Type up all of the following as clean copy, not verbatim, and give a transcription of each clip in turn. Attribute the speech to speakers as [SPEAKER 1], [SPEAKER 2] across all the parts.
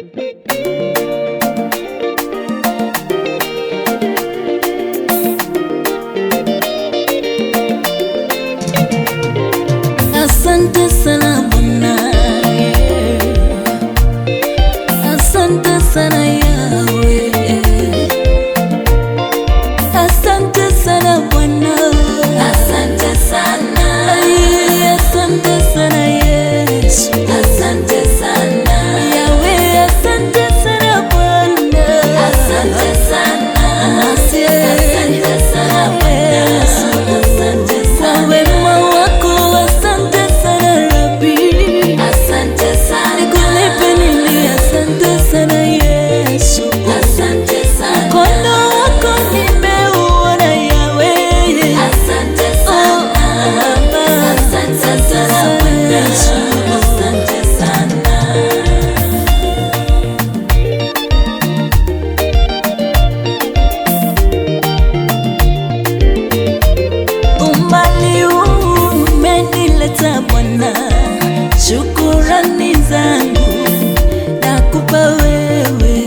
[SPEAKER 1] Asante sana Bwana, asante sana Yahweh, asante sana Bwana, asante sana, asante sana Yesu, asante sana Yahweh, asante sana Bwana, asante sana, asante sana Yesu, asante sana wema wako, asante sana Rabbi, asante sana nikulipe nini, asante sana Yesu, asante sana mkono wako nimeuona Yahweh, asante sana, asante sana Yesu, asante sana. Umbali umenileta Bwana, shukurani zangu nakupa wewe,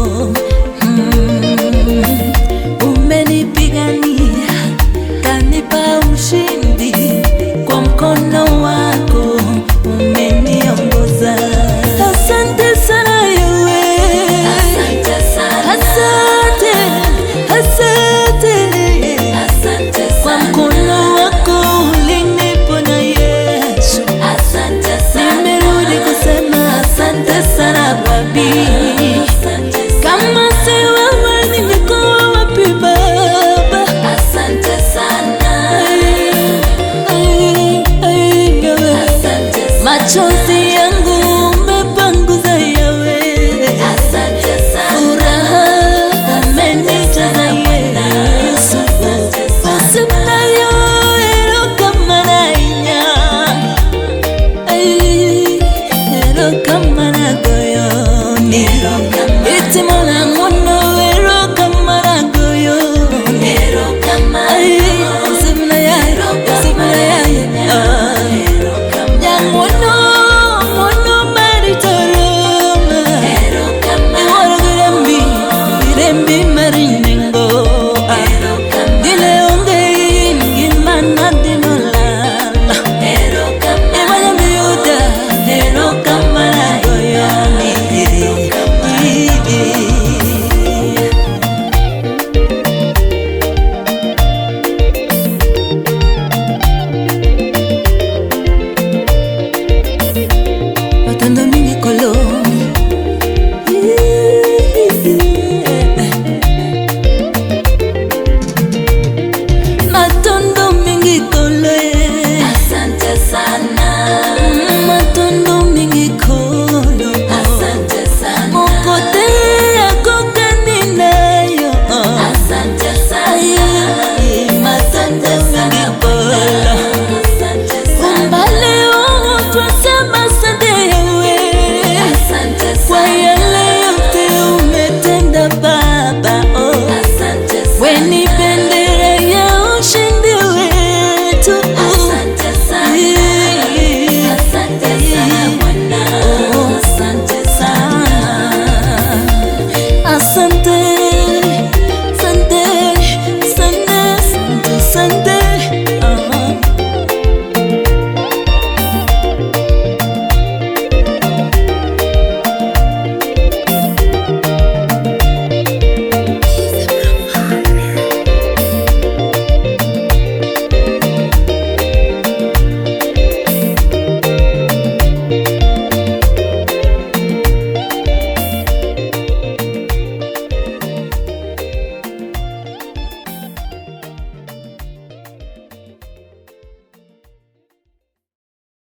[SPEAKER 1] umenipigania kanipa ushindi, kwa mkono wako umeniongoza. Asante sana Yahweh, asante sana, asante, asante, asante sana kwa mkono wako uliniponya Yesu, asante sana, nimerudi kusema asante sana Rabbi.